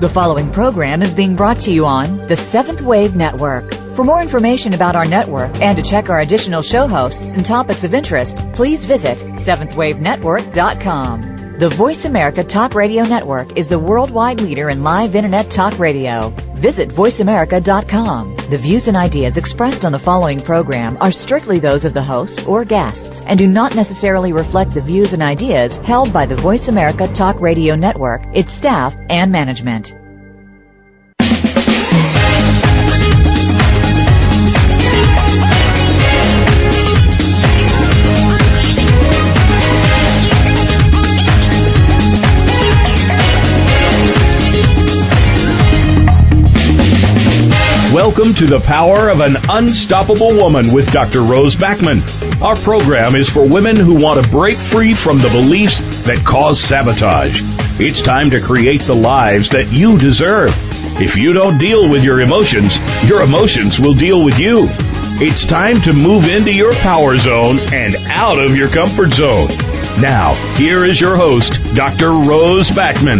The following program is being brought to you on the Seventh Wave Network. For more information about our network and to check our additional show hosts and topics of interest, please visit seventhwavenetwork.com. The Voice America Talk Radio Network is the worldwide leader in live Internet talk radio. Visit voiceamerica.com. The views and ideas expressed on the following program are strictly those of the host or guests and do not necessarily reflect the views and ideas held by the Voice America Talk Radio Network, its staff, and management. Welcome to the Power of an Unstoppable Woman with Dr. Rose Backman. Our program is for women who want to break free from the beliefs that cause sabotage. It's time to create the lives that you deserve. If you don't deal with your emotions will deal with you. It's time to move into your power zone and out of your comfort zone. Now, here is your host, Dr. Rose Backman.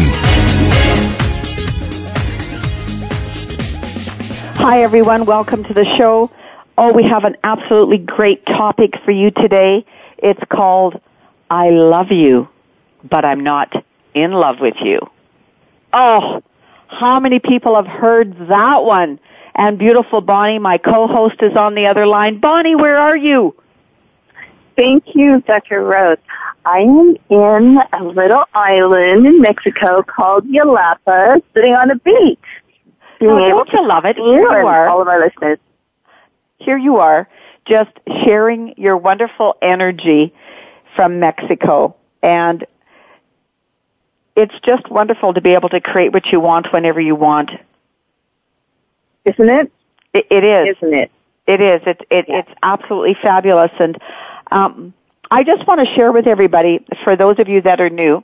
Hi, everyone. Welcome to the show. Oh, we have an absolutely great topic for you today. It's called, I love you, but I'm not in love with you. Oh, how many people have heard that one? And beautiful Bonnie, my co-host, is on the other line. Bonnie, where are you? Thank you, Dr. Rose. I am in a little island in Mexico called Yelapa, sitting on a beach. Don't you love it? Here you are. All of our listeners. Here you are, just sharing your wonderful energy from Mexico. And it's just wonderful to be able to create what you want whenever you want. Isn't it? It is. Isn't it? It is. It's absolutely fabulous. And I just want to share with everybody, for those of you that are new,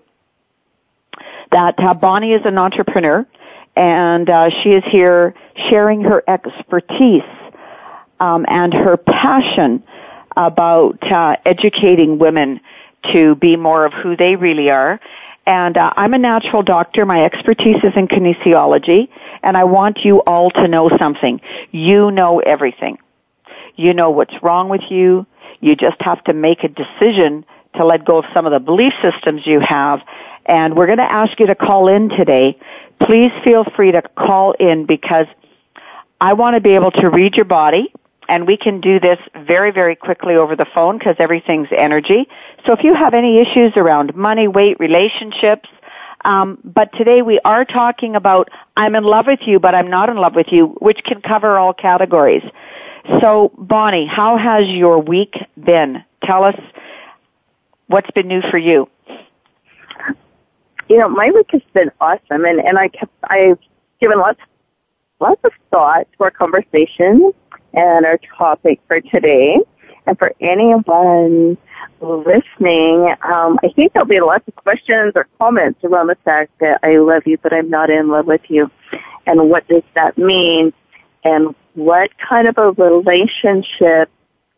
that Bonnie is an entrepreneur. And she is here sharing her expertise and her passion about educating women to be more of who they really are. And I'm a natural doctor. My expertise is in kinesiology. And I want you all to know something. You know everything. You know what's wrong with you. You just have to make a decision to let go of some of the belief systems you have. And we're going to ask you to call in today. Please feel free to call in because I want to be able to read your body, and we can do this very, very quickly over the phone because everything's energy. So if you have any issues around money, weight, relationships, but today we are talking about I'm in love with you, but I'm not in love with you, which can cover all categories. So, Bonnie, how has your week been? Tell us what's been new for you. You know, my week has been awesome, and I've given lots of thought to our conversation and our topic for today. And for anyone listening, I think there'll be lots of questions or comments around the fact that I love you, but I'm not in love with you. And what does that mean? And what kind of a relationship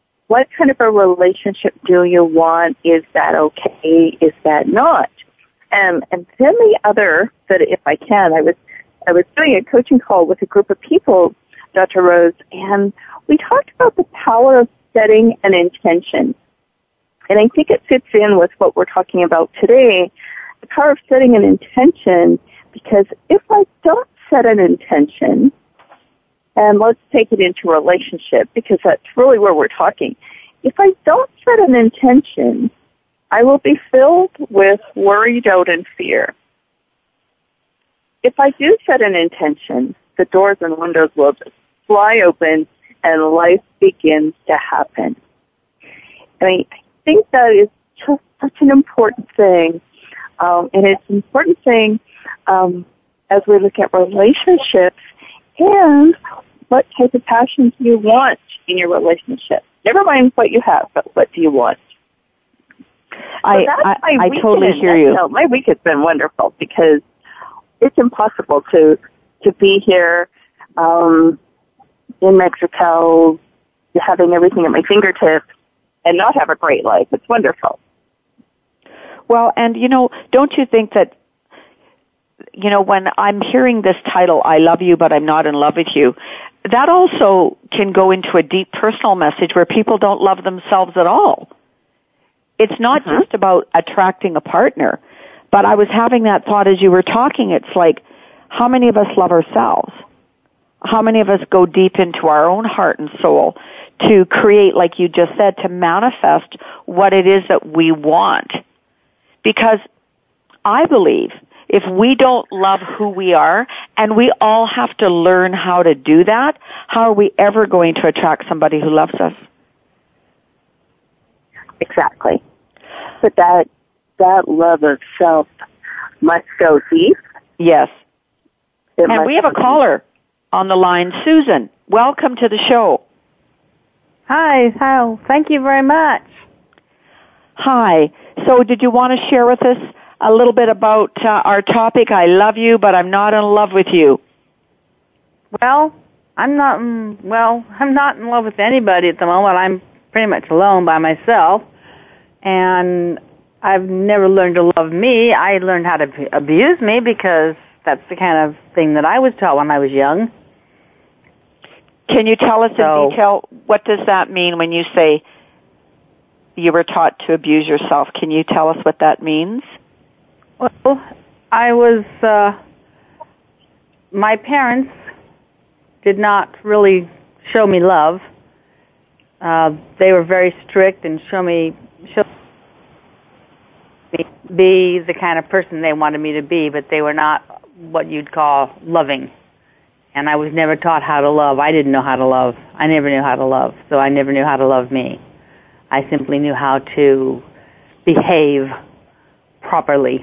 do you want? Is that okay? Is that not? And then the other, that if I can, I was doing a coaching call with a group of people, Dr. Rose, and we talked about the power of setting an intention. And I think it fits in with what we're talking about today, the power of setting an intention, because if I don't set an intention, and let's take it into a relationship, because that's really where we're talking. If I don't set an intention, I will be filled with worry, doubt, and fear. If I do set an intention, the doors and windows will just fly open and life begins to happen. I think that is just such an important thing. And it's an important thing as we look at relationships and what type of passions you want in your relationship. Never mind what you have, but what do you want? I totally hear you. My week has been wonderful because it's impossible to be here in Mexico, having everything at my fingertips, and not have a great life. It's wonderful. Well, and don't you think that when I'm hearing this title, I love you, but I'm not in love with you, that also can go into a deep personal message where people don't love themselves at all. It's not just about attracting a partner, but I was having that thought as you were talking. It's like, how many of us love ourselves? How many of us go deep into our own heart and soul to create, like you just said, to manifest what it is that we want? Because I believe if we don't love who we are, and we all have to learn how to do that, how are we ever going to attract somebody who loves us? Exactly. But that love of self must go deep. Yes. And we have a caller on the line, Susan. Welcome to the show. Hi. Thank you very much. Hi. So did you want to share with us a little bit about our topic, I love you, but I'm not in love with you? Well, I'm not in love with anybody at the moment. I'm pretty much alone by myself. And I've never learned to love me. I learned how to abuse me because that's the kind of thing that I was taught when I was young. Can you tell us in detail, what does that mean when you say you were taught to abuse yourself? Can you tell us what that means? Well, I was, my parents did not really show me love. They were very strict and show me be the kind of person they wanted me to be, but they were not what you'd call loving. And I was never taught how to love. I didn't know how to love. I never knew how to love, so I never knew how to love me. I simply knew how to behave properly.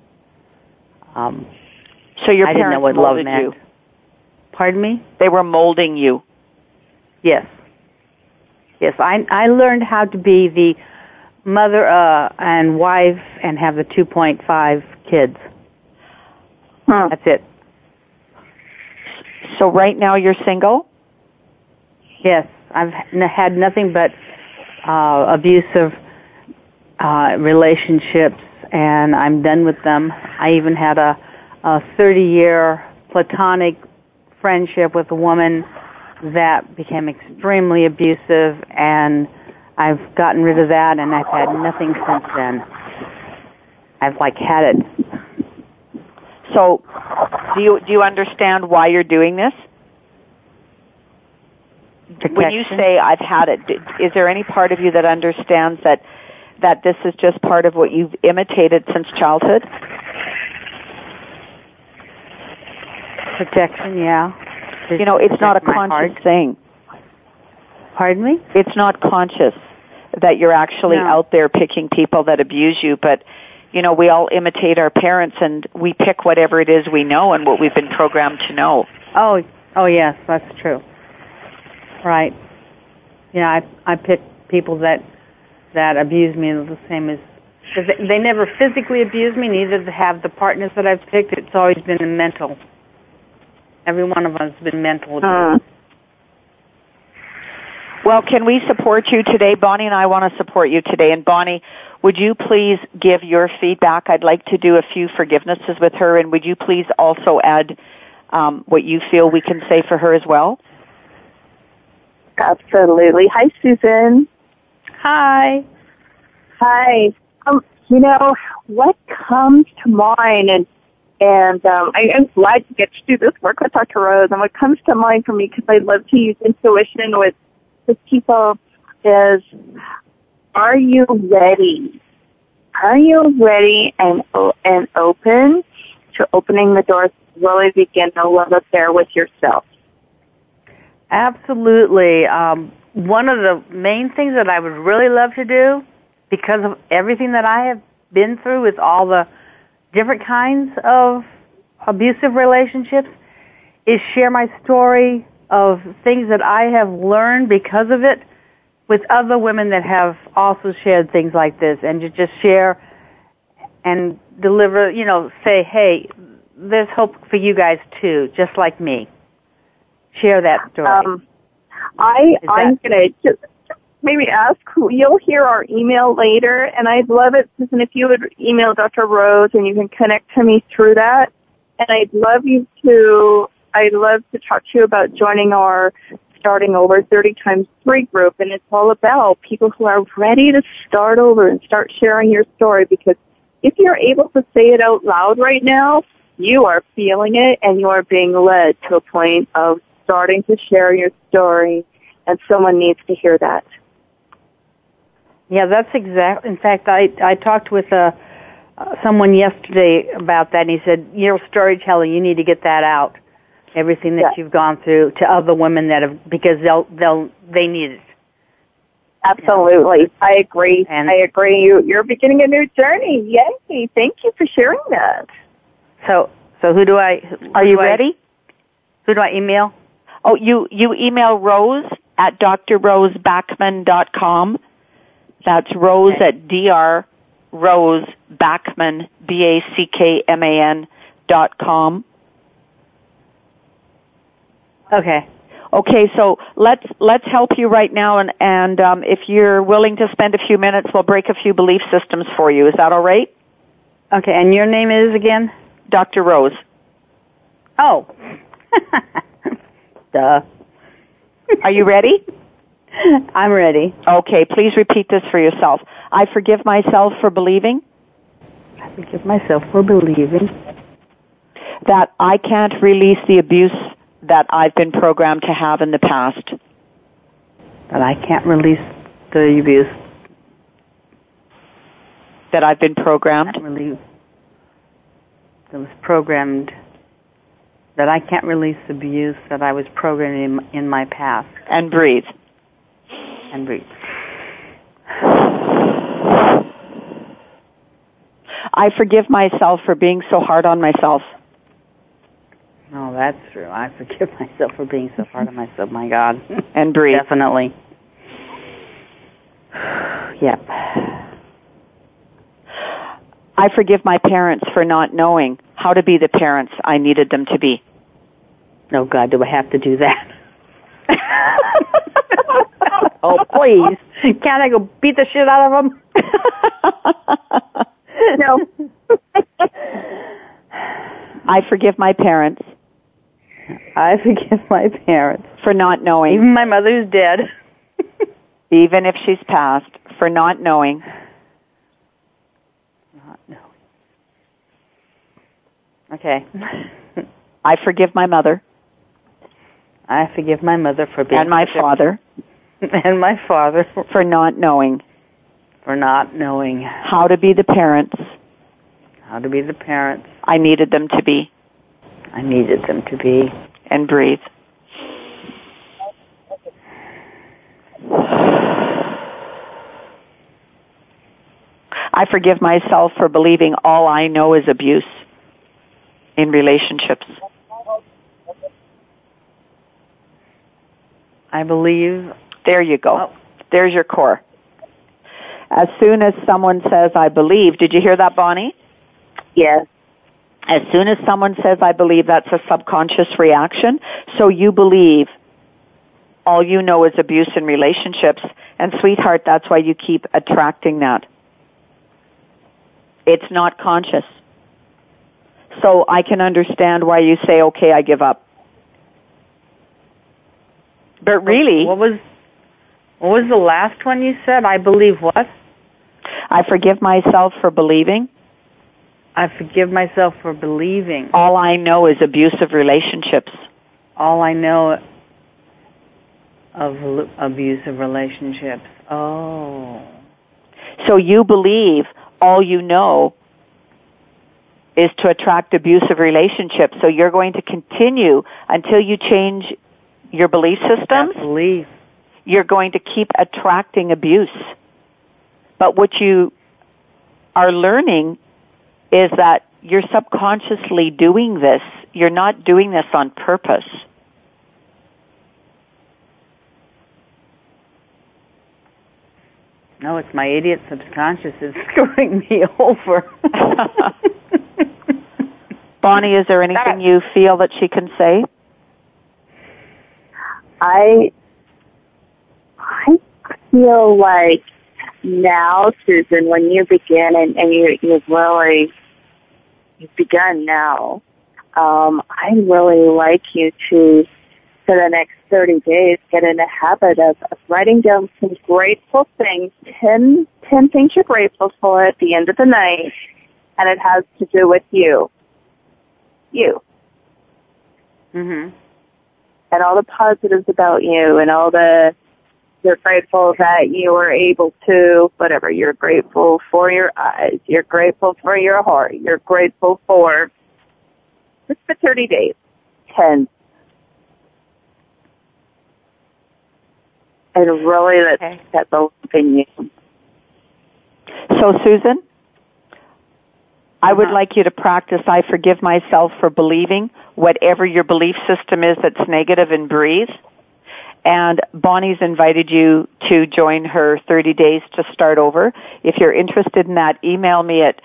So your I parents didn't know what molded love meant. you? Pardon me? They were molding you? Yes. Yes, I learned how to be the mother and wife and have the 2.5 kids. That's it. So right now you're single? Yes, I've had nothing but abusive relationships, and I'm done with them. I even had a 30-year platonic friendship with a woman that became extremely abusive, and I've gotten rid of that, and I've had nothing since then. I've had it. So, do you understand why you're doing this? Protection. When you say I've had it, is there any part of you that understands that this is just part of what you've imitated since childhood? Protection, yeah. It's not a conscious thing. Pardon me? It's not conscious that you're actually out there picking people that abuse you, but we all imitate our parents and we pick whatever it is we know and what we've been programmed to know. Oh yes, that's true. Right. I pick people that abuse me the same as, they never physically abuse me, neither have the partners that I've picked. It's always been the mental. Every one of us has been mental abuse. Well, can we support you today? Bonnie and I want to support you today. And Bonnie, would you please give your feedback? I'd like to do a few forgivenesses with her, and would you please also add what you feel we can say for her as well? Absolutely. Hi, Susan. Hi. Hi. What comes to mind, and I'm glad to get to do this work with Dr. Rose, and what comes to mind for me, because I love to use intuition with people, is, are you ready? Are you ready and open to opening the doors to really begin a love affair with yourself? Absolutely. One of the main things that I would really love to do, because of everything that I have been through with all the different kinds of abusive relationships, is share my story of things that I have learned because of it with other women that have also shared things like this, and to just share and deliver, say, hey, there's hope for you guys too, just like me. Share that story. I'm going to just maybe ask who, you'll hear our email later, and I'd love it, Susan, if you would email Dr. Rose and you can connect to me through that. and I'd love to talk to you about joining our Starting Over 30 times 3 group, and it's all about people who are ready to start over and start sharing your story, because if you're able to say it out loud right now, you are feeling it and you are being led to a point of starting to share your story, and someone needs to hear that. Yeah, that's exactly. In fact, I talked with someone yesterday about that, and he said, "You're a storyteller. You need to get that out. Everything that you've gone through to other women that have, because they need it." Absolutely, yeah. I agree. And I agree. You're beginning a new journey. Yay! Thank you for sharing that. So who do I? Are you ready? Who do I email? Oh, you email Rose at drrosebackman.com. That's Rose at drrosebackman, BACKMAN.com. Okay. Okay, so let's help you right now, and if you're willing to spend a few minutes, we'll break a few belief systems for you. Is that all right? Okay, and your name is again? Dr. Rose. Oh. Duh. Are you ready? I'm ready. Okay, please repeat this for yourself. I forgive myself for believing. I forgive myself for believing. That I can't release the abuse that I've been programmed to have in the past. That I can't release the abuse. That I've been programmed. That was programmed. That I can't release the abuse that I was programmed in my past. And breathe. And breathe. I forgive myself for being so hard on myself. Oh, that's true. I forgive myself for being so hard on myself. My God. And breathe. Definitely. Yep. I forgive my parents for not knowing how to be the parents I needed them to be. Oh, God, do I have to do that? Oh, please. Can't I go beat the shit out of them? No. I forgive my parents. I forgive my parents. For not knowing. Even my mother who's dead. Even if she's passed. For not knowing. Not knowing. Okay. I forgive my mother. I forgive my mother for being... And my father. And my father. For not knowing. For not knowing. How to be the parents. How to be the parents. I needed them to be. I needed them to be. And breathe. I forgive myself for believing all I know is abuse in relationships. I believe... There you go. Oh. There's your core. As soon as someone says, I believe, did you hear that, Bonnie? Yes. As soon as someone says, I believe, that's a subconscious reaction. So you believe all you know is abuse in relationships. And sweetheart, that's why you keep attracting that. It's not conscious. So I can understand why you say, okay, I give up. But really... What was the last one you said? I believe what? I forgive myself for believing. I forgive myself for believing. All I know is abusive relationships. All I know of abusive relationships. Oh. So you believe all you know is to attract abusive relationships. So you're going to continue until you change your belief systems. That belief. You're going to keep attracting abuse. But what you are learning is that you're subconsciously doing this. You're not doing this on purpose. No, it's my idiot subconscious is screwing me over. Bonnie, is there anything you feel that she can say? I feel like now, Susan, when you begin and you've begun now, I'd really like you to, for the next 30 days, get in a habit of writing down some grateful things, 10 things you're grateful for at the end of the night, and it has to do with you. You. Mhm. And all the positives about you, and all you're grateful that you were able to, whatever, you're grateful for your eyes, you're grateful for your heart, you're grateful for, just for 30 days, 10. And really let's set the love in you. So, Susan, I would like you to practice I forgive myself for believing whatever your belief system is that's negative, and breathe. And Bonnie's invited you to join her 30 days to start over. If you're interested in that, email me at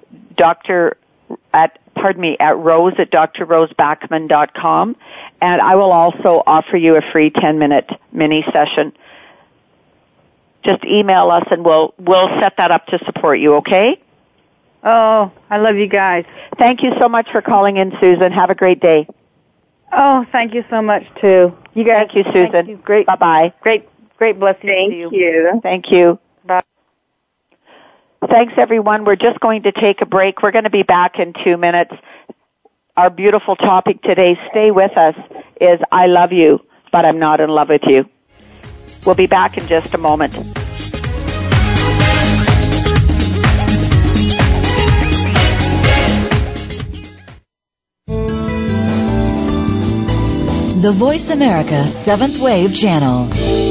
rose@drrosebackman.com, and I will also offer you a free 10-minute mini session. Just email us and we'll set that up to support you, okay? Oh, I love you guys. Thank you so much for calling in, Susan. Have a great day. Oh, thank you so much, too. You guys, thank you, Susan. Thank you. Great. Bye-bye. Great blessings to you. Thank you. Thank you. Bye. Thanks, everyone. We're just going to take a break. We're going to be back in 2 minutes. Our beautiful topic today, stay with us, is I love you, but I'm not in love with you. We'll be back in just a moment. The Voice America 7th Wave Channel.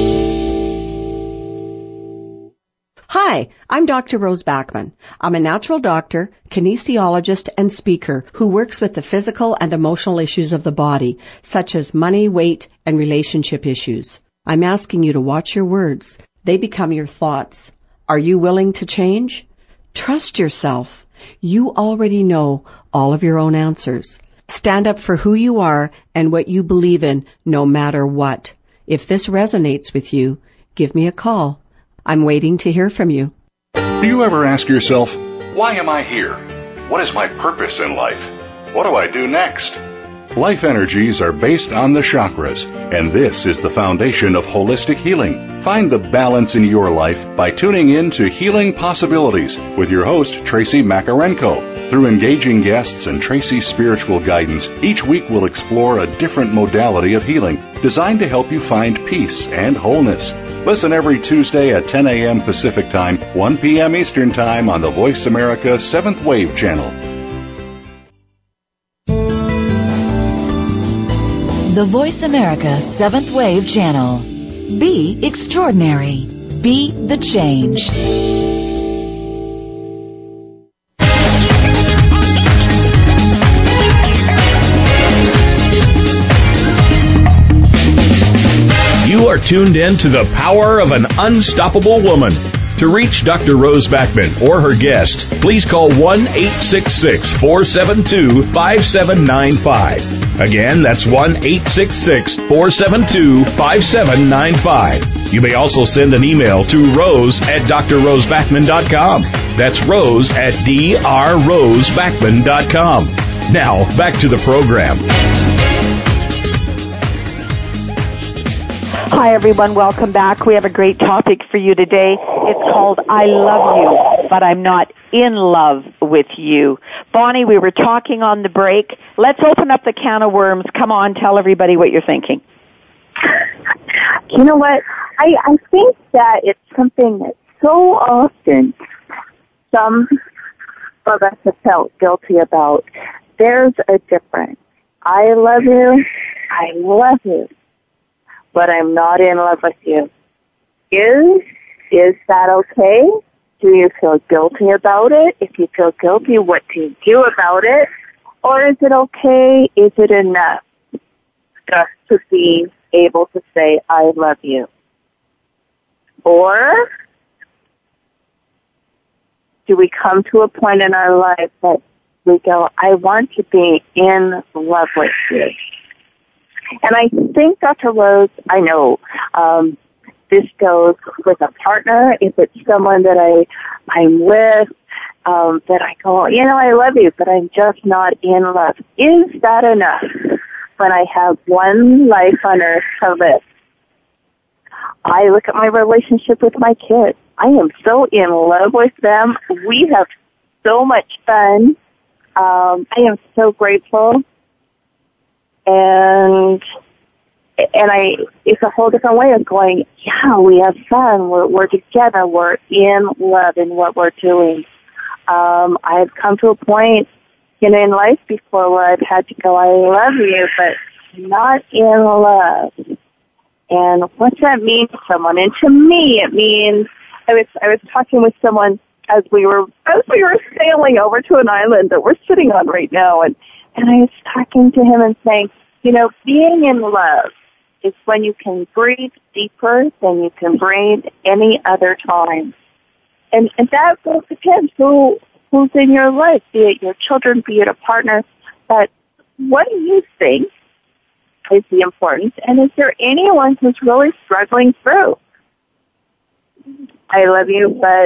Hi, I'm Dr. Rose Backman. I'm a natural doctor, kinesiologist, and speaker who works with the physical and emotional issues of the body, such as money, weight, and relationship issues. I'm asking you to watch your words. They become your thoughts. Are you willing to change? Trust yourself. You already know all of your own answers. Stand up for who you are and what you believe in, no matter what. If this resonates with you, give me a call. I'm waiting to hear from you. Do you ever ask yourself, why am I here? What is my purpose in life? What do I do next? Life energies are based on the chakras, and this is the foundation of holistic healing. Find the balance in your life by tuning in to Healing Possibilities with your host, Tracy Makarenko. Through engaging guests and Tracy's spiritual guidance, each week we'll explore a different modality of healing designed to help you find peace and wholeness. Listen every Tuesday at 10 a.m. Pacific Time, 1 p.m. Eastern Time on the Voice America 7th Wave Channel. The Voice America 7th Wave Channel. Be extraordinary. Be the change. You are tuned in to the power of an unstoppable woman. To reach Dr. Rose Backman or her guest, please call 1-866-472-5795. Again, that's 1-866-472-5795. You may also send an email to rose@drrosebackman.com. That's rose@drrosebackman.com. Now, back to the program. Hi, everyone. Welcome back. We have a great topic for you today. It's called I Love You, but I'm Not in Love with You. Bonnie, we were talking on the break. Let's open up the can of worms. Come on, tell everybody what you're thinking. You know what? I think that it's something that so often some of us have felt guilty about. There's a difference. I love you, but I'm not in love with you. Is that okay? Do you feel guilty about it? If you feel guilty, what do you do about it? Or is it okay? Is it enough just to be able to say, I love you? Or do we come to a point in our life that we go, I want to be in love with you? And I think, Dr. Rose, I know this goes with a partner. If it's someone that I'm with that I go, I love you, but I'm just not in love. Is that enough when I have one life on earth to live? I look at my relationship with my kids. I am so in love with them. We have so much fun. I am so grateful. And it's a whole different way of going, yeah, we have fun. We're together. We're in love in what we're doing. I've come to a point, in life before where I've had to go, I love you, but not in love. And what's that mean to someone? And to me, it means I was talking with someone as we were sailing over to an island that we're sitting on right now, and I was talking to him and saying, being in love is when you can breathe deeper than you can breathe any other time. And that will depend who's in your life, be it your children, be it a partner. But what do you think is the importance? And is there anyone who's really struggling through? I love you, but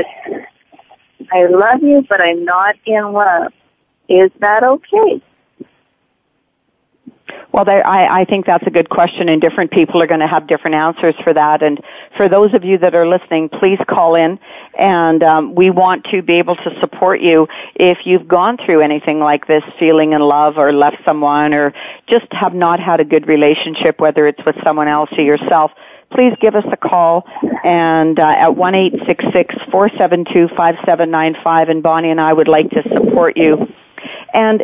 I'm not in love. Is that okay? Well, I think that's a good question, and different people are going to have different answers for that. And for those of you that are listening, please call in, and we want to be able to support you if you've gone through anything like this, feeling in love or left someone or just have not had a good relationship, whether it's with someone else or yourself. Please give us a call and at 1-866-472-5795, and Bonnie and I would like to support you. And,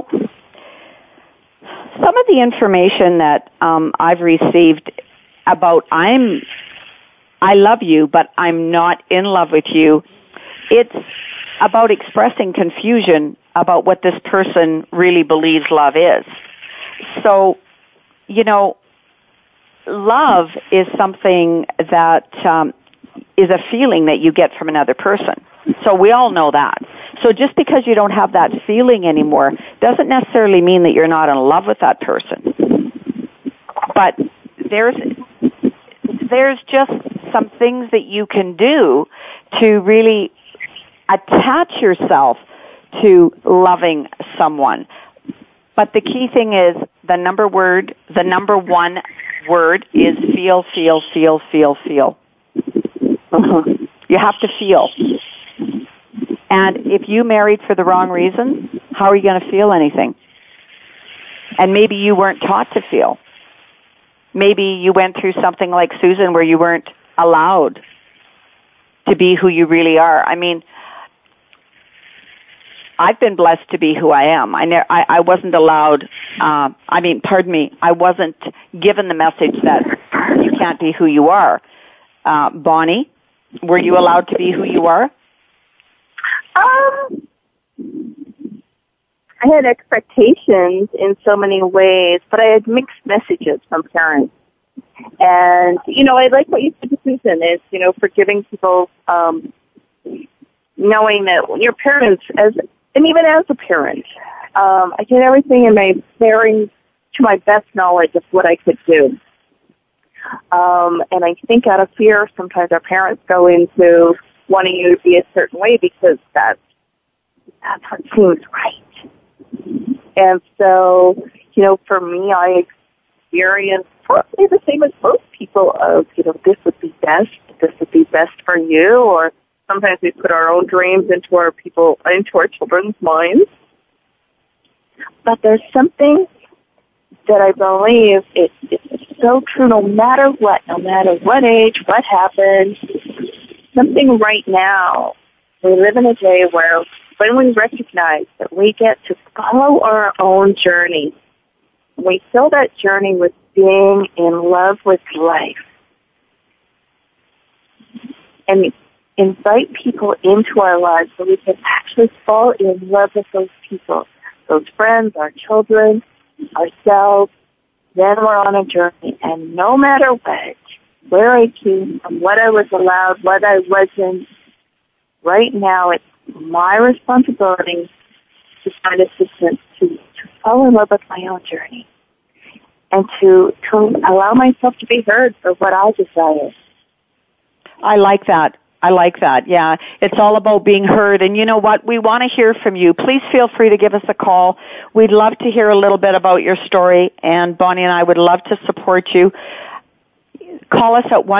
some of the information that I've received about I love you, but I'm not in love with you, it's about expressing confusion about what this person really believes love is. So, love is something that is a feeling that you get from another person. So we all know that. So just because you don't have that feeling anymore doesn't necessarily mean that you're not in love with that person. But there's just some things that you can do to really attach yourself to loving someone. But the key thing is the number one word is feel, feel, feel, feel, feel. You have to feel. And if you married for the wrong reasons, how are you going to feel anything? And maybe you weren't taught to feel. Maybe you went through something like Susan where you weren't allowed to be who you really are. I mean, I've been blessed to be who I am. I wasn't allowed, I wasn't given the message that you can't be who you are. Bonnie, were you allowed to be who you are? I had expectations in so many ways, but I had mixed messages from parents. And, I like what you said to Susan is, forgiving people, knowing that your parents, and even as a parent, I did everything in my bearing to my best knowledge of what I could do. And I think out of fear, sometimes our parents go into wanting you to be a certain way because that's what seems right. And so, for me, I experienced probably the same as most people of, this would be best for you, or sometimes we put our own dreams into our children's minds. But there's something that I believe it's so true no matter what age, what happens, something right now. We live in a day where when we recognize that we get to follow our own journey, we fill that journey with being in love with life and invite people into our lives so we can actually fall in love with those people, those friends, our children, ourselves. Then we're on a journey, and no matter what, where I came from, what I was allowed, what I wasn't, right now it's my responsibility to find assistance to fall in love with my own journey and to allow myself to be heard for what I desire. I like that. I like that. Yeah. It's all about being heard. And you know what? We want to hear from you. Please feel free to give us a call. We'd love to hear a little bit about your story, and Bonnie and I would love to support you. Call us at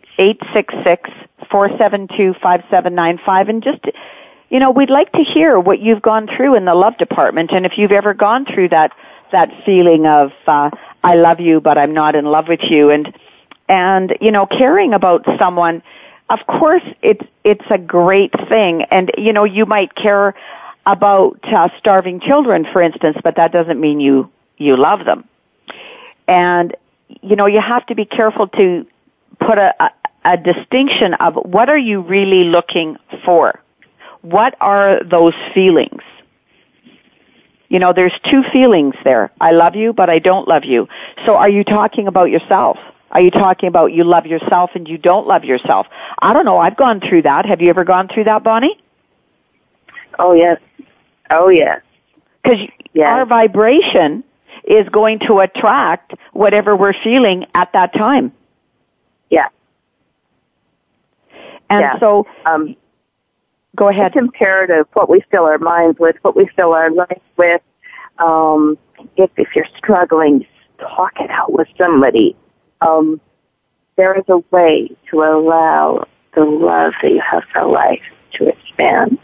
866-472-5795, and just, we'd like to hear what you've gone through in the love department, and if you've ever gone through that feeling of, I love you, but I'm not in love with you, and caring about someone. Of course, it's a great thing, and you might care about starving children, for instance, but that doesn't mean you love them. And you have to be careful to put a distinction of what are you really looking for? What are those feelings? There's two feelings there. I love you, but I don't love you. So are you talking about yourself? Are you talking about you love yourself and you don't love yourself? I don't know. I've gone through that. Have you ever gone through that, Bonnie? Oh, yes. Oh, yes. Because our vibration is going to attract whatever we're feeling at that time. Yeah. And so, go ahead. It's imperative what we fill our minds with, what we fill our life with. If you're struggling, talk it out with somebody. There is a way to allow the love that you have for life to expand.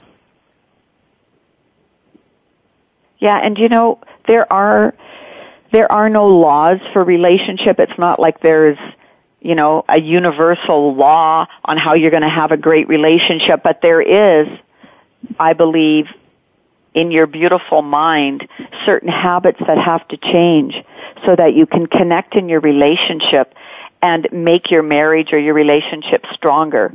Yeah, and there are no laws for relationship. It's not like there's, a universal law on how you're going to have a great relationship, but there is, I believe, in your beautiful mind, certain habits that have to change so that you can connect in your relationship and make your marriage or your relationship stronger.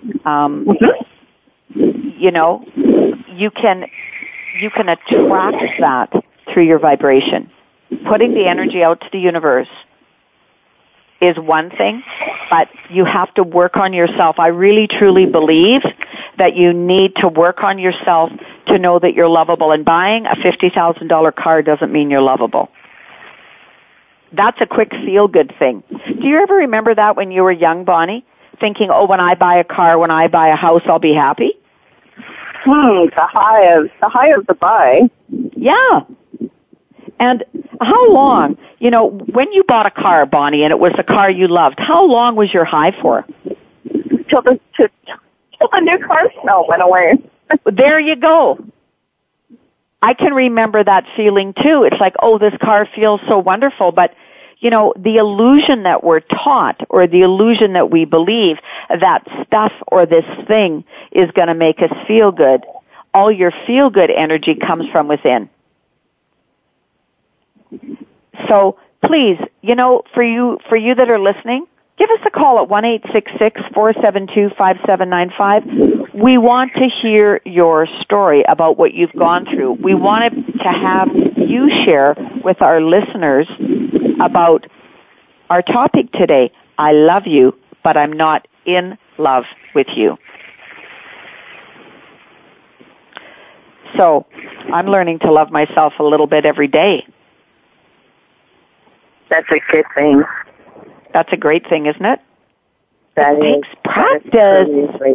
You can attract that through your vibration. Putting the energy out to the universe is one thing, but you have to work on yourself. I really, truly believe that you need to work on yourself to know that you're lovable. And buying a $50,000 car doesn't mean you're lovable. That's a quick feel-good thing. Do you ever remember that when you were young, Bonnie? Thinking, when I buy a car, when I buy a house, I'll be happy? The high of the buy. Yeah. And how long, when you bought a car, Bonnie, and it was the car you loved, how long was your high for? Till the new car smell went away. There you go. I can remember that feeling too. It's like, this car feels so wonderful, but the illusion that we're taught or the illusion that we believe that stuff or this thing is going to make us feel good, all your feel-good energy comes from within. So please, for you that are listening, give us a call at 1-866-472-5795. We want to hear your story about what you've gone through. We wanted to have you share with our listeners about our topic today. I love you, but I'm not in love with you. So I'm learning to love myself a little bit every day. That's a good thing. That's a great thing, isn't it? It takes practice.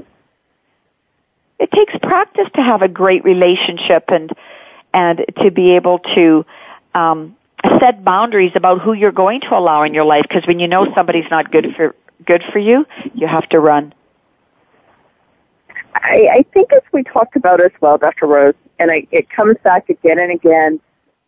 It takes practice to have a great relationship and to be able to set boundaries about who you're going to allow in your life. Because when you know somebody's not good for you, you have to run. I think as we talked about as well, Dr. Rose, and it comes back again and again,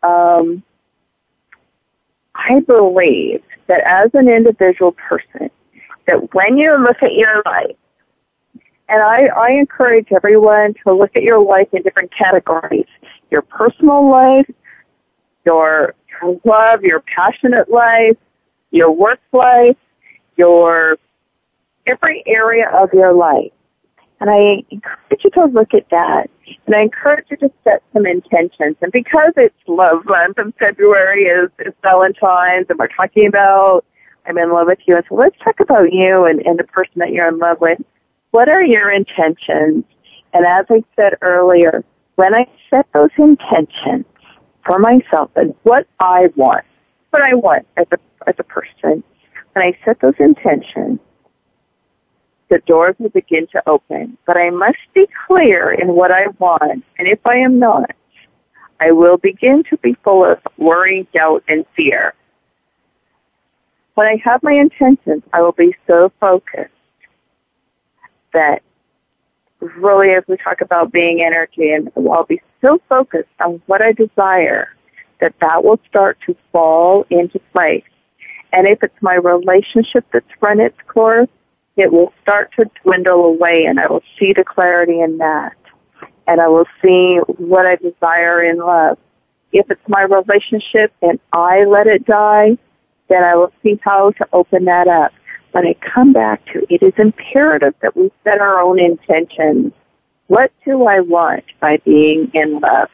I believe that as an individual person, that when you look at your life, and I encourage everyone to look at your life in different categories, your personal life, your love, your passionate life, your work life, your every area of your life. And I encourage you to look at that. And I encourage you to set some intentions. And because it's love month and February is Valentine's and we're talking about I'm in love with you. And so let's talk about you and the person that you're in love with. What are your intentions? And as I said earlier, when I set those intentions for myself and what I want as a person, when I set those intentions, the doors will begin to open. But I must be clear in what I want, and if I am not, I will begin to be full of worry, doubt, and fear. When I have my intentions, I will be so focused that really, as we talk about being energy, and I'll be so focused on what I desire that will start to fall into place. And if it's my relationship that's run its course, it will start to dwindle away, and I will see the clarity in that. And I will see what I desire in love. If it's my relationship and I let it die, then I will see how to open that up. But I come back to it is imperative that we set our own intentions. What do I want by being in love?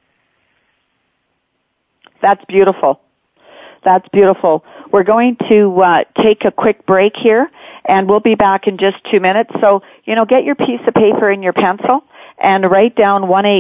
That's beautiful. That's beautiful. We're going to take a quick break here, and we'll be back in just 2 minutes. So, get your piece of paper and your pencil and write down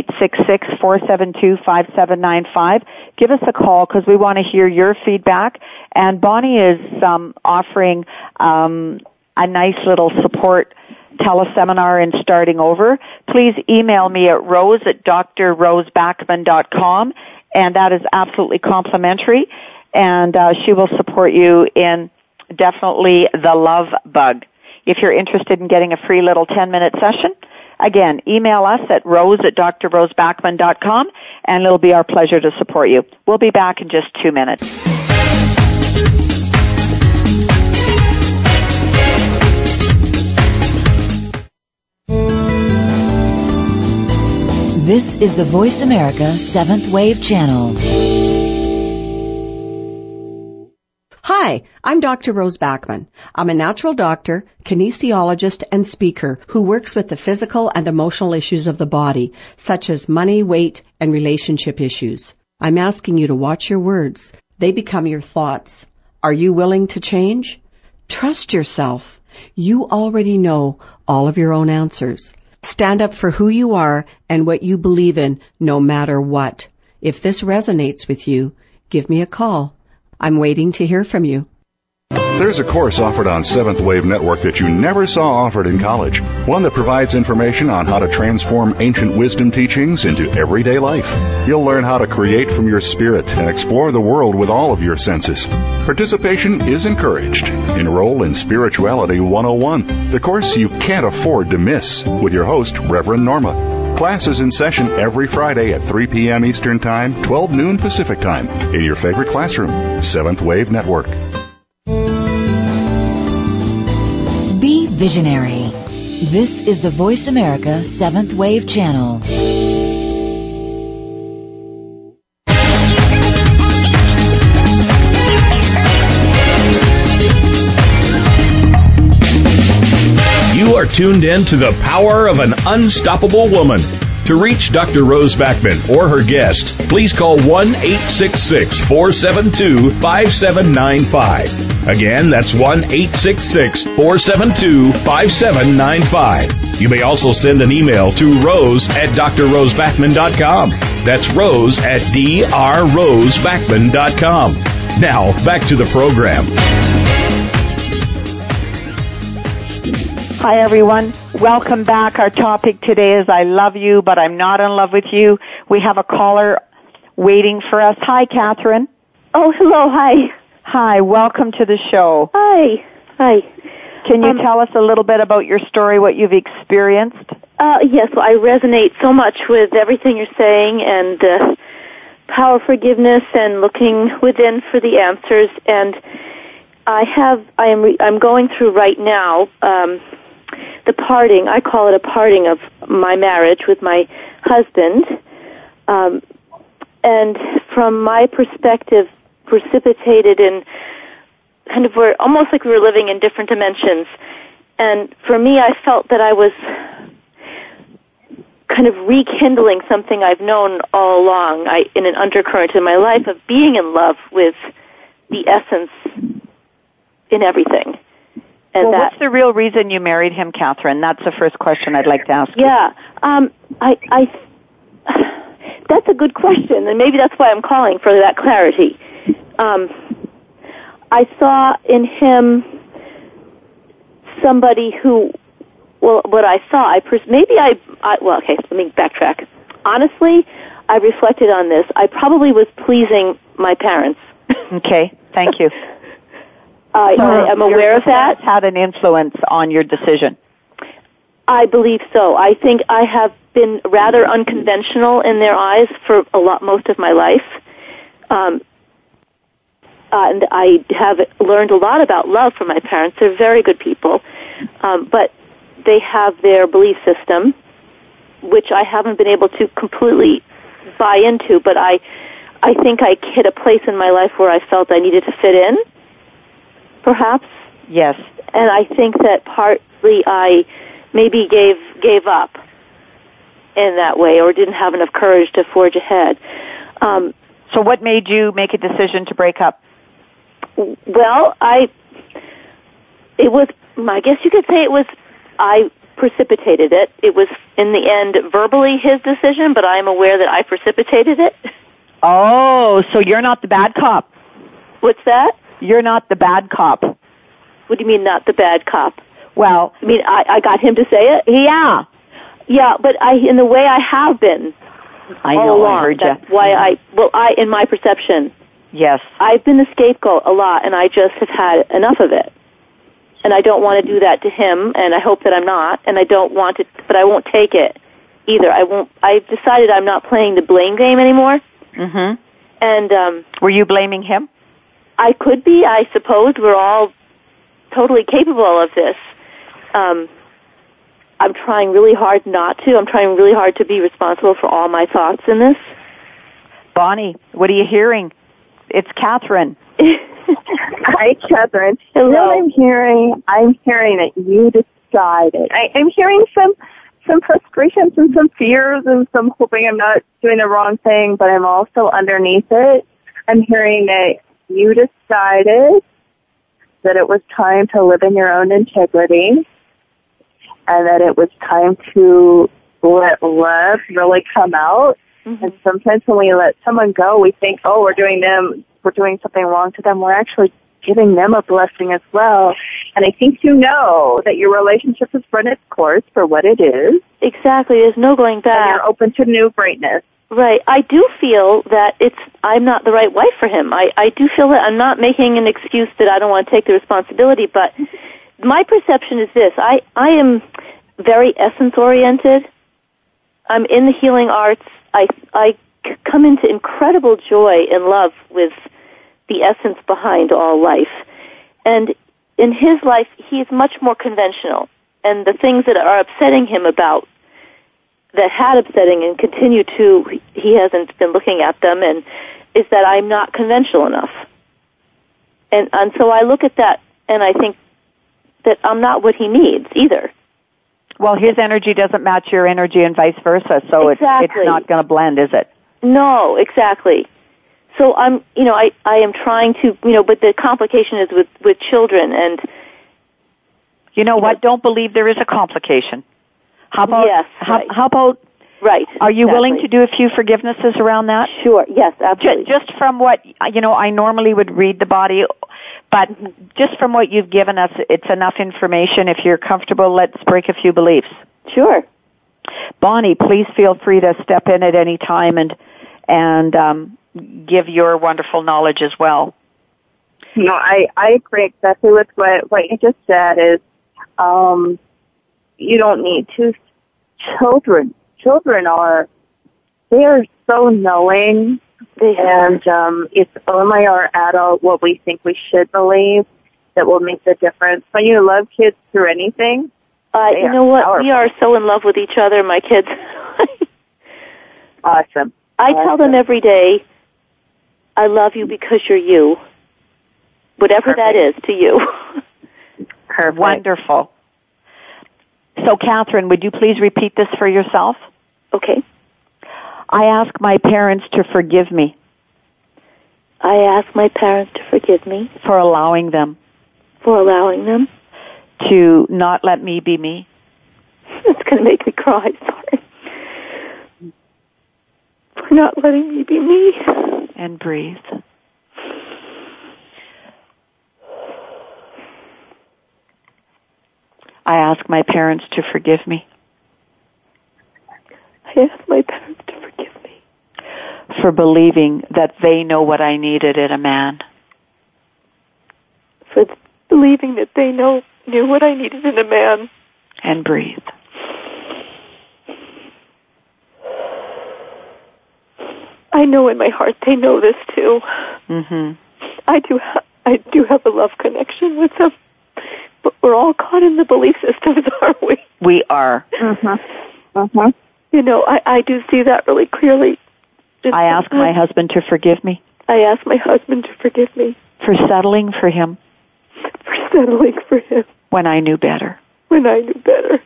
1-866-472-5795. Give us a call because we want to hear your feedback. And Bonnie is offering a nice little support teleseminar in Starting Over. Please email me at rose@drrosebackman.com, and that is absolutely complimentary. And she will support you in definitely the love bug. If you're interested in getting a free little 10-minute session, again, email us at rose@drrosebackman.com, and it'll be our pleasure to support you. We'll be back in just 2 minutes. This is the Voice America 7th Wave Channel. Hi, I'm Dr. Rose Backman. I'm a natural doctor, kinesiologist, and speaker who works with the physical and emotional issues of the body, such as money, weight, and relationship issues. I'm asking you to watch your words. They become your thoughts. Are you willing to change? Trust yourself. You already know all of your own answers. Stand up for who you are and what you believe in, no matter what. If this resonates with you, give me a call. I'm waiting to hear from you. There's a course offered on Seventh Wave Network that you never saw offered in college. One that provides information on how to transform ancient wisdom teachings into everyday life. You'll learn how to create from your spirit and explore the world with all of your senses. Participation is encouraged. Enroll in Spirituality 101, the course you can't afford to miss, with your host, Reverend Norma. Class is in session every Friday at 3 p.m. Eastern Time, 12 noon Pacific Time, in your favorite classroom, Seventh Wave Network. Be visionary. This is the Voice America 7th Wave Channel. You are tuned in to the power of an unstoppable woman. To reach Dr. Rose Backman or her guest, please call 1-866-472-5795. Again, that's 1-866-472-5795. You may also send an email to rose@drrosebackman.com. That's rose@drrosebackman.com. Now, back to the program. Hi, everyone. Welcome back. Our topic today is I love you, but I'm not in love with you. We have a caller waiting for us. Hi, Catherine. Oh, hello. Hi. Hi. Welcome to the show. Hi. Hi. Can you tell us a little bit about your story, what you've experienced? Yes. Well, I resonate so much with everything you're saying, and power of forgiveness and looking within for the answers. And I'm going through right now the parting. I call it a parting of my marriage with my husband, and from my perspective, precipitated in kind of where almost like we were living in different dimensions. And for me, I felt that I was kind of rekindling something I've known all along, in an undercurrent in my life of being in love with the essence in everything. And what's the real reason you married him, Catherine? That's the first question I'd like to ask you. Yeah, that's a good question, and maybe that's why I'm calling for that clarity. I saw in him somebody who well, what I saw, well, okay, let me backtrack. Honestly, I reflected on this. I probably was pleasing my parents. Okay, thank you. I am aware of that. Had an influence on your decision. I believe so. I think I have been rather unconventional in their eyes for most of my life. And I have learned a lot about love from my parents. They're very good people. But they have their belief system, which I haven't been able to completely buy into, but I think I hit a place in my life where I felt I needed to fit in, perhaps. Yes. And I think that partly I maybe gave up in that way, or didn't have enough courage to forge ahead. So what made you make a decision to break up? Well, I guess you could say I precipitated it. It was, in the end, verbally his decision, but I'm aware that I precipitated it. Oh, so you're not the bad cop. What's that? You're not the bad cop. What do you mean, not the bad cop? Well, I mean, I got him to say it? Yeah. Yeah, but in the way I have been. I know, I heard you. That's why in my perception. Yes. I've been the scapegoat a lot, and I just have had enough of it. And I don't want to do that to him, and I hope that I'm not, and I don't want to, but I won't take it either. I've decided I'm not playing the blame game anymore. Mm-hmm. And, were you blaming him? I could be, I suppose. We're all totally capable of this. I'm trying really hard not to. I'm trying really hard to be responsible for all my thoughts in this. Bonnie, what are you hearing? It's Catherine. Hi, Catherine. Hello. What I'm hearing that you decided. I'm hearing some frustrations and some fears and some hoping I'm not doing the wrong thing, but I'm also underneath it. I'm hearing that you decided that it was time to live in your own integrity and that it was time to let love really come out. Mm-hmm. And sometimes when we let someone go, we think, oh, we're doing something wrong to them. We're actually giving them a blessing as well. And I think you know that your relationship has run its course for what it is. Exactly. There's no going back. And you're open to new greatness. Right. I do feel that I'm not the right wife for him. I do feel that I'm not making an excuse that I don't want to take the responsibility, but my perception is this. I am very essence-oriented. I'm in the healing arts. I come into incredible joy and love with the essence behind all life. And in his life, he is much more conventional. And the things that are upsetting him that had upsetting and continue to, he hasn't been looking at them, and is that I'm not conventional enough. And so I look at that and I think that I'm not what he needs either. Well, his energy doesn't match your energy and vice versa, so exactly. It's not going to blend, is it? No, exactly. So I am trying to, but the complication is with children, and you know what? Don't believe there is a complication. How about, yes, right. How about, right. Are you willing to do a few forgivenesses around that? Sure, yes, absolutely. Just from what, I normally would read the body, but just from what you've given us, it's enough information. If you're comfortable, let's break a few beliefs. Sure. Bonnie, please feel free to step in at any time and give your wonderful knowledge as well. No, I agree exactly with what you just said is, you don't need to. Children they are so knowing, and it's only our adult, what we think we should believe, that will make the difference. When you love kids through anything, you know what? Powerful. We are so in love with each other, my kids. Awesome. I tell them every day, I love you because you're you. Whatever Perfect. that is to you. Perfect. Wonderful. So, Catherine, would you please repeat this for yourself? Okay. I ask my parents to forgive me. I ask my parents to forgive me. For allowing them. For allowing them. To not let me be me. It's going to make me cry, sorry. For not letting me be me. And breathe. I ask my parents to forgive me. I ask my parents to forgive me. For believing that they know what I needed in a man. For believing that they knew what I needed in a man. And breathe. I know in my heart they know this too. Mm-hmm. I do have a love connection with them, but we're all caught in the belief systems, aren't we? We are. Mm-hmm. Mm-hmm. You know, I do see that really clearly. I ask my husband to forgive me. I ask my husband to forgive me. For settling for him. For settling for him. When I knew better. When I knew better.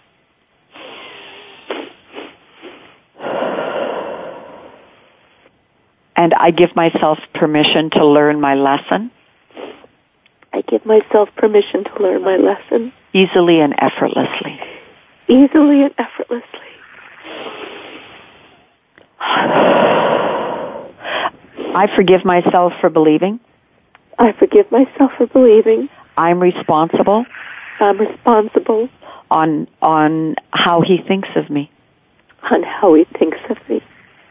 And I give myself permission to learn my lesson. I give myself permission to learn my lesson. Easily and effortlessly. Easily and effortlessly. I forgive myself for believing. I forgive myself for believing. I'm responsible. I'm responsible. On how he thinks of me. On how he thinks of me.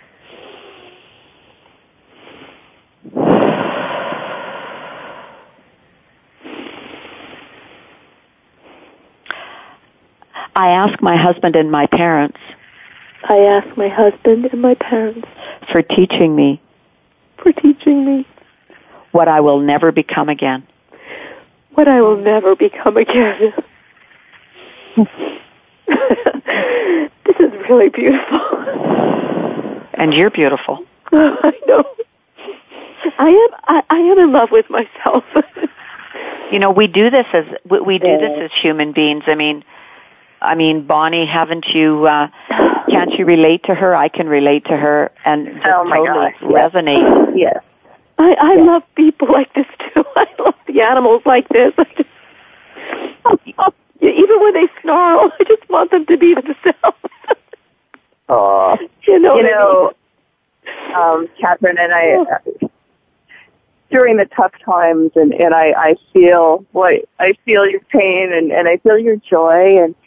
I ask my husband and my parents. I ask my husband and my parents. For teaching me. For teaching me. What I will never become again. What I will never become again. This is really beautiful. And you're beautiful. I know. I am in love with myself. You know, we do this as human beings. I mean, Bonnie, can't you relate to her? I can relate to her and just totally resonate. Yes. I love people like this too. I love the animals like this. Even when they snarl, I just want them to be themselves. Oh, Catherine and I, during the tough times, and I feel your pain and I feel your joy, and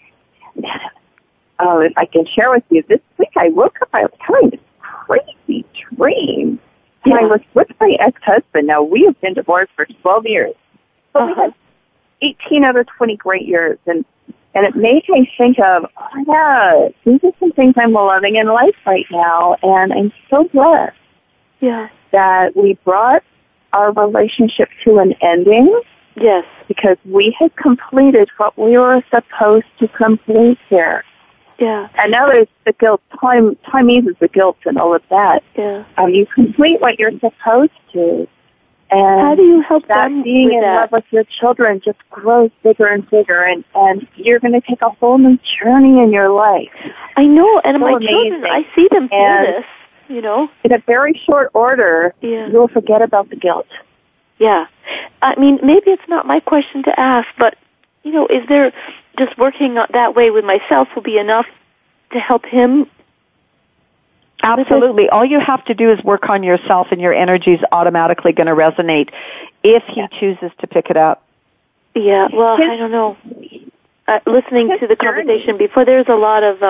if I can share with you, this week I woke up, I was having this crazy dream. And I was with my ex-husband. Now, we have been divorced for 12 years. But we had 18 other 20 great years. And it made me think of, these are some things I'm loving in life right now. And I'm so blessed that we brought our relationship to an ending. Yes. Because we had completed what we were supposed to complete here. Yeah. And now there's the guilt. Time eases the guilt and all of that. Yeah. You complete what you're supposed to. And how do you help them being with in that? love with your children just grows bigger and bigger, and you're going to take a whole new journey in your life. I know, and so my amazing. children, I see them through this, you know. In a very short order, you'll forget about the guilt. Yeah. I mean, maybe it's not my question to ask, but, you know, is there just working that way with myself will be enough to help him? Absolutely. All you have to do is work on yourself, and your energy is automatically going to resonate if he chooses to pick it up. Yeah, well, I don't know. Listening to the conversation before, there's a lot of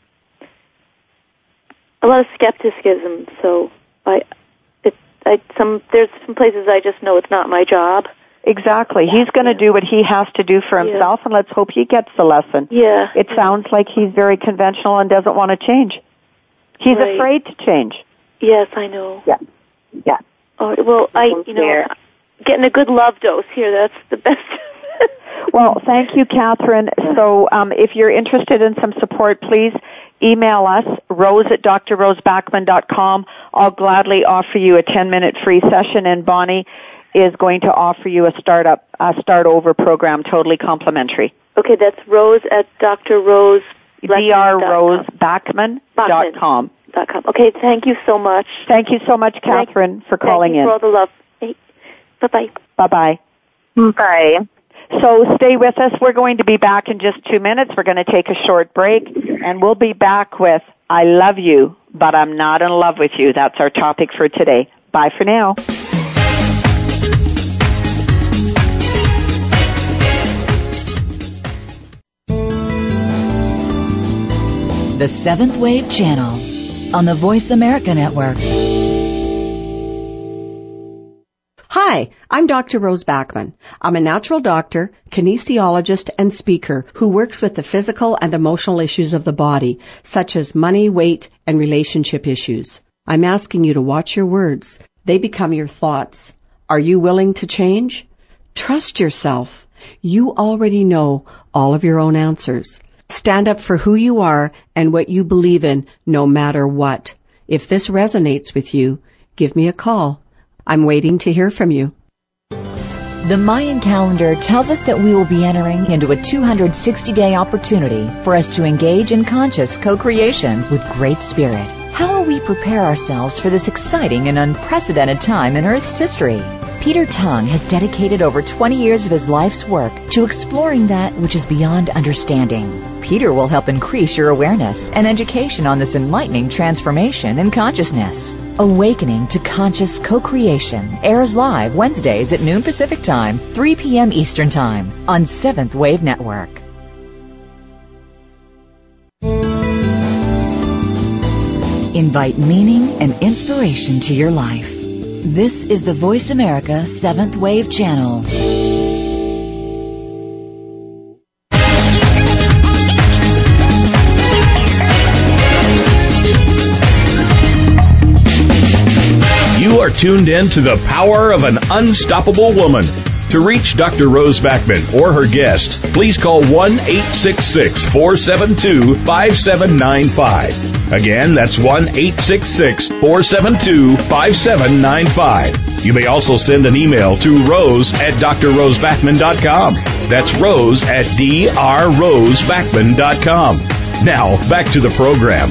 skepticism, so there's some places I just know it's not my job. Exactly. He's going to do what he has to do for himself, and let's hope he gets the lesson. Yeah. It sounds like he's very conventional and doesn't want to change. He's afraid to change. Yes, I know. Yeah. Yeah. Oh, well, getting a good love dose here, that's the best. Well, thank you, Catherine. So if you're interested in some support, please email us, rose@drrosebackman.com. I'll gladly offer you a 10-minute free session, and Bonnie is going to offer you a start-over program, totally complimentary. Okay, that's Rose at drrose. drrosebackman.com. Okay, thank you so much. Thank you so much, Catherine, for calling in. Thank you for all the love. Hey, bye-bye. Bye-bye. Bye. So stay with us. We're going to be back in just 2 minutes. We're going to take a short break, and we'll be back with I Love You, But I'm Not in Love with You. That's our topic for today. Bye for now. the Seventh Wave Channel on the Voice America Network. Hi, I'm Dr. Rose Backman. I'm a natural doctor, kinesiologist, and speaker who works with the physical and emotional issues of the body, such as money, weight, and relationship issues. I'm asking you to watch your words. They become your thoughts. Are you willing to change? Trust yourself. You already know all of your own answers. Stand up for who you are and what you believe in, no matter what. If this resonates with you, give me a call. I'm waiting to hear from you. The Mayan calendar tells us that we will be entering into a 260-day opportunity for us to engage in conscious co-creation with Great Spirit. How will we prepare ourselves for this exciting and unprecedented time in Earth's history? Peter Tung has dedicated over 20 years of his life's work to exploring that which is beyond understanding. Peter will help increase your awareness and education on this enlightening transformation in consciousness. Awakening to Conscious Co-Creation airs live Wednesdays at noon Pacific Time, 3 p.m. Eastern Time on Seventh Wave Network. Invite meaning and inspiration to your life. This is the Voice America Seventh Wave Channel. You are tuned in to the power of an unstoppable woman. To reach Dr. Rose Backman or her guest, please call 1-866-472-5795. Again, that's 1-866-472-5795. You may also send an email to rose@drrosebackman.com. That's rose@drrosebackman.com. Now, back to the program.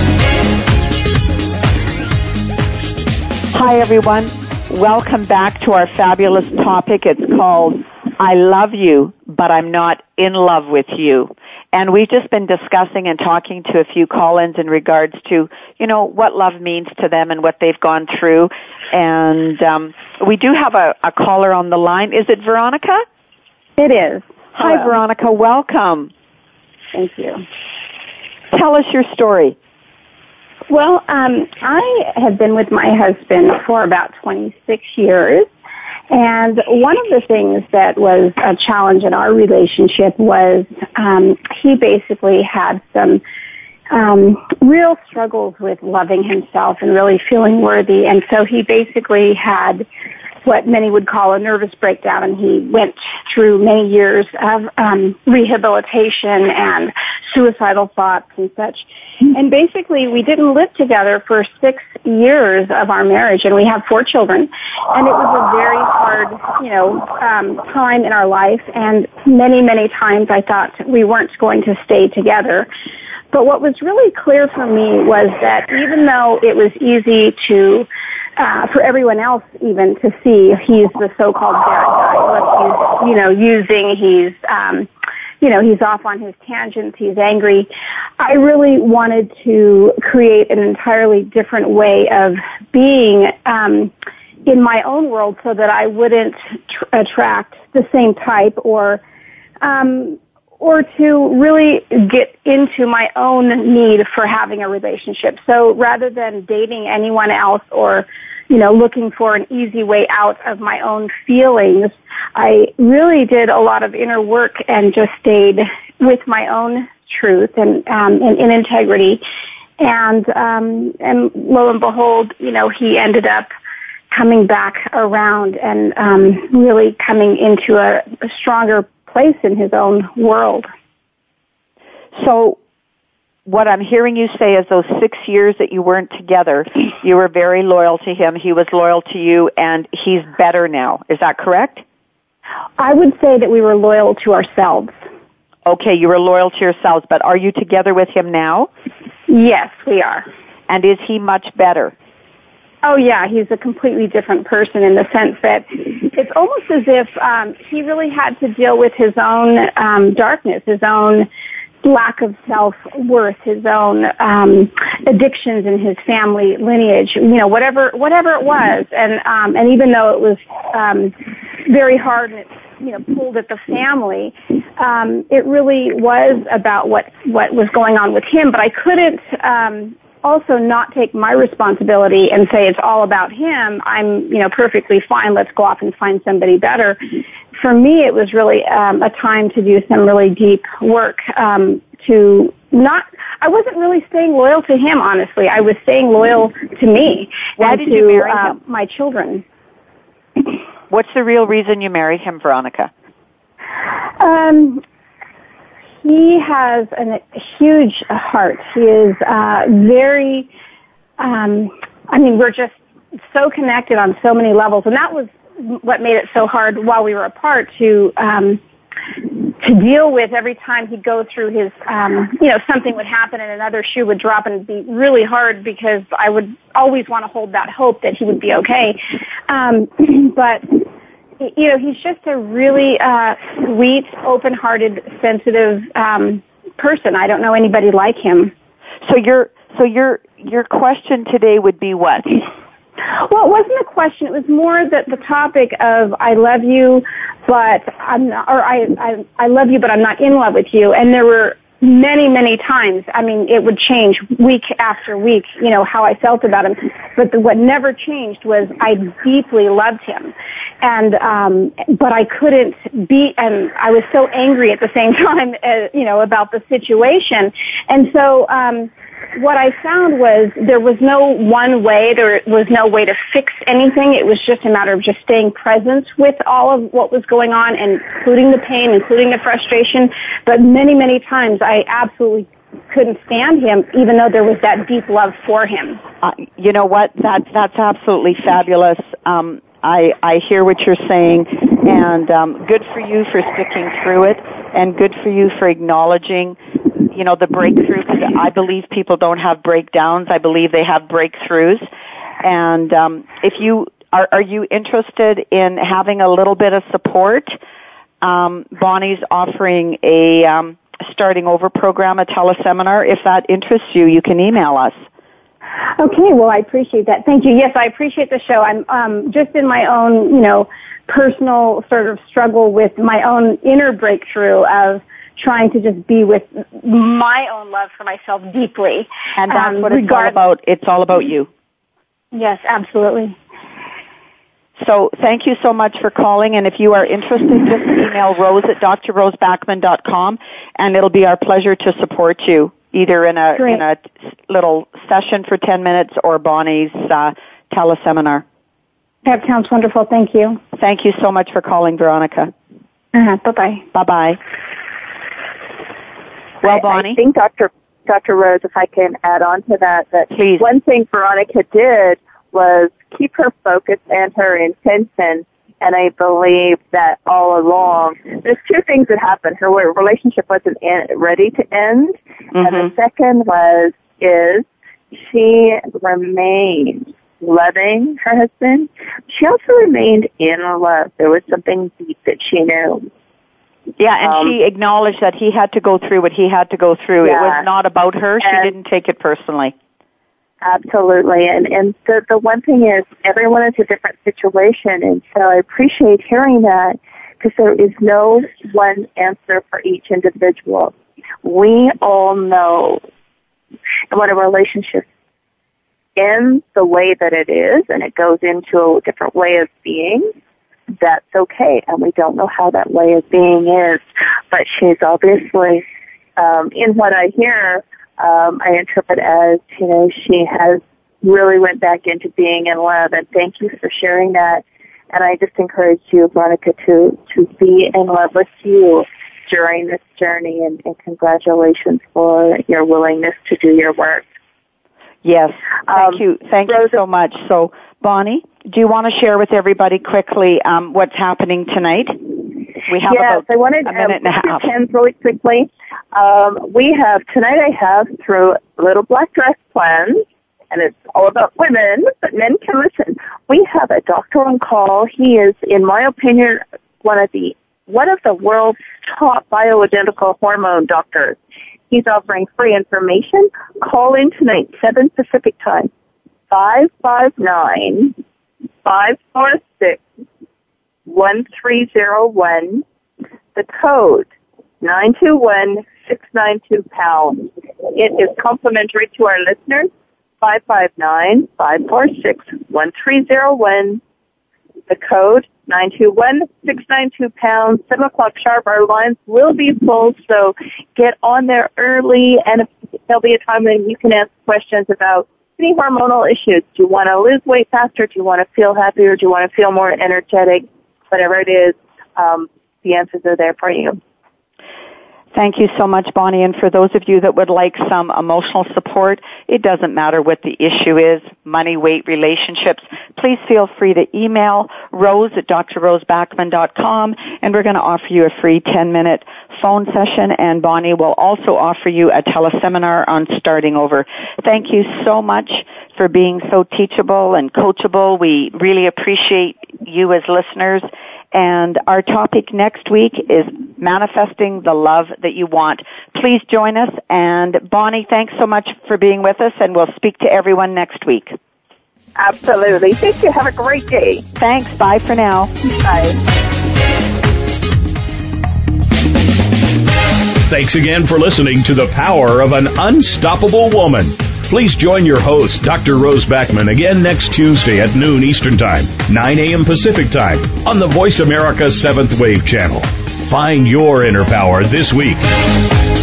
Hi, everyone. Welcome back to our fabulous topic. It's called I Love You, But I'm Not in Love with You. And we've just been discussing and talking to a few call-ins in regards to, what love means to them and what they've gone through. And we do have a caller on the line. Is it Veronica? It is. Hi, Hello. Veronica. Welcome. Thank you. Tell us your story. Well, I have been with my husband for about 26 years, and one of the things that was a challenge in our relationship was he basically had some real struggles with loving himself and really feeling worthy, and so he basically had what many would call a nervous breakdown, and he went through many years of rehabilitation and suicidal thoughts and such. And basically, we didn't live together for 6 years of our marriage, and we have 4 children. And it was a very hard, time in our life, and many, many times I thought we weren't going to stay together. But what was really clear for me was that even though it was easy to for everyone else even to see he's the so-called bad guy, he's, using, he's off on his tangents, he's angry. I really wanted to create an entirely different way of being in my own world so that I wouldn't attract the same type or to really get into my own need for having a relationship. So rather than dating anyone else or, looking for an easy way out of my own feelings, I really did a lot of inner work and just stayed with my own truth and in integrity. And lo and behold, he ended up coming back around and really coming into a stronger place in his own world. So what I'm hearing you say is those 6 years that you weren't together, you were very loyal to him, he was loyal to you, and he's better now. Is that correct? I would say that we were loyal to ourselves. Okay, you were loyal to yourselves, but are you together with him now? Yes, we are. And is he much better? Oh, yeah, he's a completely different person in the sense that it's almost as if he really had to deal with his own darkness, his own lack of self-worth, his own addictions in his family lineage, whatever it was. And even though it was very hard and it pulled at the family, it really was about what was going on with him, but I couldn't also not take my responsibility and say it's all about him. I'm, perfectly fine. Let's go off and find somebody better. For me, it was really a time to do some really deep work I wasn't really staying loyal to him, honestly. I was staying loyal to me Why did you marry him? My children. What's the real reason you married him, Veronica? He has a huge heart. He is very, we're just so connected on so many levels, and that was what made it so hard while we were apart to deal with every time he'd go through his, something would happen and another shoe would drop, and it'd be really hard because I would always want to hold that hope that he would be okay. But he's just a really sweet, open-hearted, sensitive person. I don't know anybody like him. So your question today would be what? Well, it wasn't a question. It was more that the topic of I love you, but I'm not, or I love you, but I'm not in love with you. And there were many, many times. It would change week after week, how I felt about him. But what never changed was I deeply loved him. And, but I couldn't be, and I was so angry at the same time, about the situation. And so, what I found was there was no one way, there was no way to fix anything. It was just a matter of just staying present with all of what was going on, including the pain, including the frustration. But many, many times I absolutely couldn't stand him, even though there was that deep love for him. You know what? That's absolutely fabulous. I hear what you're saying, and good for you for sticking through it, and good for you for acknowledging the breakthrough, because I believe people don't have breakdowns. I believe they have breakthroughs. And if you are you interested in having a little bit of support? Bonnie's offering a starting over program, a teleseminar. If that interests you, you can email us. Okay, well, I appreciate that. Thank you. Yes, I appreciate the show. I'm just in my own, personal sort of struggle with my own inner breakthrough of trying to just be with my own love for myself deeply. And that's what it's all about. It's all about you. Yes, absolutely. So thank you so much for calling. And if you are interested, just email Rose at drrosebackman.com, and it'll be our pleasure to support you, either in a little session for 10 minutes or Bonnie's teleseminar. That sounds wonderful. Thank you. Thank you so much for calling, Veronica. Bye-bye. Bye-bye. Well, Bonnie? I think Dr. Rose, if I can add on to that please. One thing Veronica did was keep her focus and her intention, and I believe that all along, there's two things that happened. Her relationship wasn't ready to end, and the second is she remained loving her husband. She also remained in love. There was something deep that she knew. Yeah, and she acknowledged that he had to go through what he had to go through. Yeah. It was not about her. She didn't take it personally. Absolutely. And the one thing is everyone is a different situation, and so I appreciate hearing that, because there is no one answer for each individual. We all know when a relationship ends the way that it is and it goes into a different way of being, that's okay, and we don't know how that way of being is. But she's obviously, in what I hear, I interpret as, she has really went back into being in love, and thank you for sharing that. And I just encourage you, Veronica, to be in love with you during this journey, and congratulations for your willingness to do your work. Yes, thank you. Thank you so much. So, Bonnie, do you want to share with everybody quickly what's happening tonight? We have about I wanted a minute and a half. Really quickly. We have tonight. I have through Little Black Dress Plans, and it's all about women, but men can listen. We have a doctor on call. He is, in my opinion, one of the world's top bioidentical hormone doctors. He's offering free information. Call in tonight, 7 Pacific time, 559-546-1301. The code 921-692-POUND. It is complimentary to our listeners. 559-546-1301. The code 921-692-POUND. 7 o'clock sharp. Our lines will be full, so get on there early, and there'll be a time when you can ask questions about any hormonal issues. Do you want to lose weight faster? Do you want to feel happier? Do you want to feel more energetic? Whatever it is, the answers are there for you. Thank you so much, Bonnie. And for those of you that would like some emotional support, it doesn't matter what the issue is, money, weight, relationships, please feel free to email rose@drrosebackman.com, and we're going to offer you a free 10-minute phone session, and Bonnie will also offer you a teleseminar on starting over. Thank you so much for being so teachable and coachable. We really appreciate you as listeners. And our topic next week is manifesting the love that you want. Please join us. And Bonnie, thanks so much for being with us, and we'll speak to everyone next week. Absolutely. Thank you. Have a great day. Thanks. Bye for now. Bye. Thanks again for listening to The Power of an Unstoppable Woman. Please join your host, Dr. Rose Backman, again next Tuesday at noon Eastern Time, 9 a.m. Pacific Time, on the Voice America 7th Wave channel. Find your inner power this week.